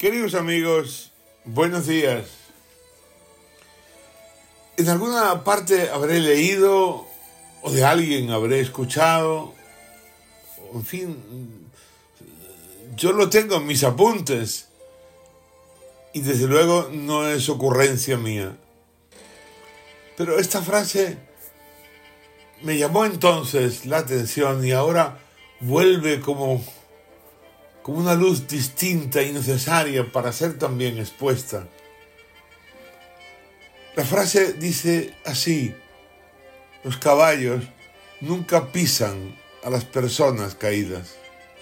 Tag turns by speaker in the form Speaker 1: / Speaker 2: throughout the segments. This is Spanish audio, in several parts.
Speaker 1: Queridos amigos, buenos días. En alguna parte habré leído o de alguien habré escuchado, en fin, yo lo tengo en mis apuntes y desde luego no es ocurrencia mía. Pero esta frase me llamó entonces la atención y ahora vuelve como una luz distinta y necesaria para ser también expuesta. La frase dice así: los caballos nunca pisan a las personas caídas.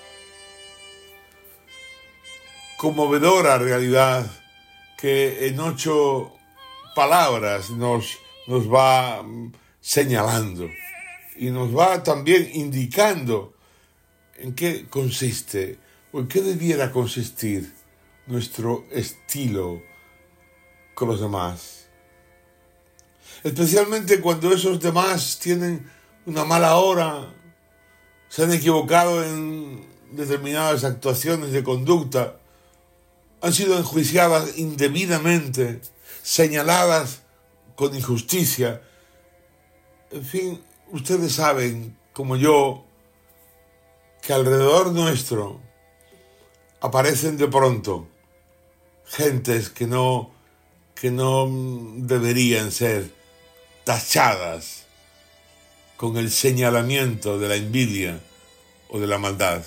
Speaker 1: Conmovedora realidad que en 8 palabras nos va señalando y nos va también indicando en qué consiste o en qué debiera consistir nuestro estilo con los demás. Especialmente cuando esos demás tienen una mala hora, se han equivocado en determinadas actuaciones de conducta, han sido enjuiciadas indebidamente, señaladas con injusticia. En fin, ustedes saben, como yo, que alrededor nuestro aparecen de pronto gentes que no deberían ser tachadas con el señalamiento de la envidia o de la maldad.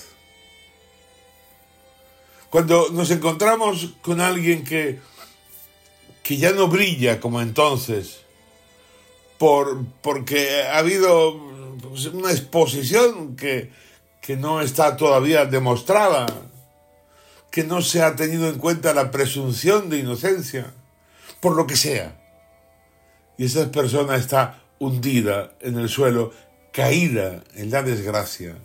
Speaker 1: Cuando nos encontramos con alguien que ya no brilla como entonces, porque ha habido una exposición que no está todavía demostrada, que no se ha tenido en cuenta la presunción de inocencia, por lo que sea, y esa persona está hundida en el suelo, caída en la desgracia.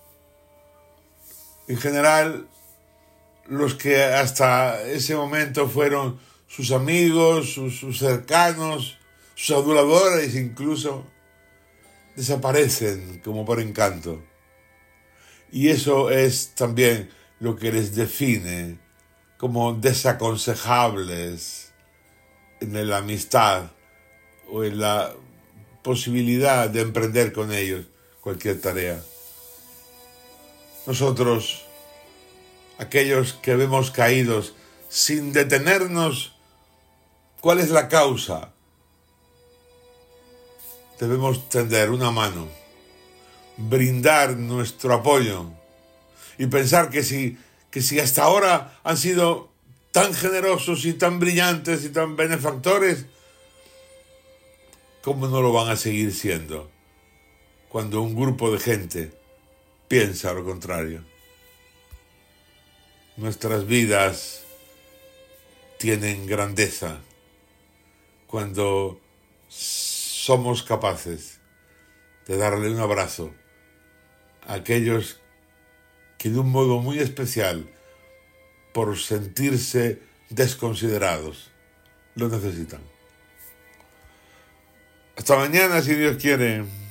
Speaker 1: En general, los que hasta ese momento fueron sus amigos, sus cercanos, sus aduladores incluso, desaparecen como por encanto. Y eso es también lo que les define como desaconsejables en la amistad o en la posibilidad de emprender con ellos cualquier tarea. Nosotros, aquellos que vemos caídos sin detenernos, ¿cuál es la causa? Debemos tender una mano, brindar nuestro apoyo y pensar que si hasta ahora han sido tan generosos y tan brillantes y tan benefactores, ¿cómo no lo van a seguir siendo cuando un grupo de gente piensa lo contrario? Nuestras vidas tienen grandeza cuando somos capaces de darle un abrazo a aquellos que de un modo muy especial, por sentirse desconsiderados, lo necesitan. Hasta mañana, si Dios quiere.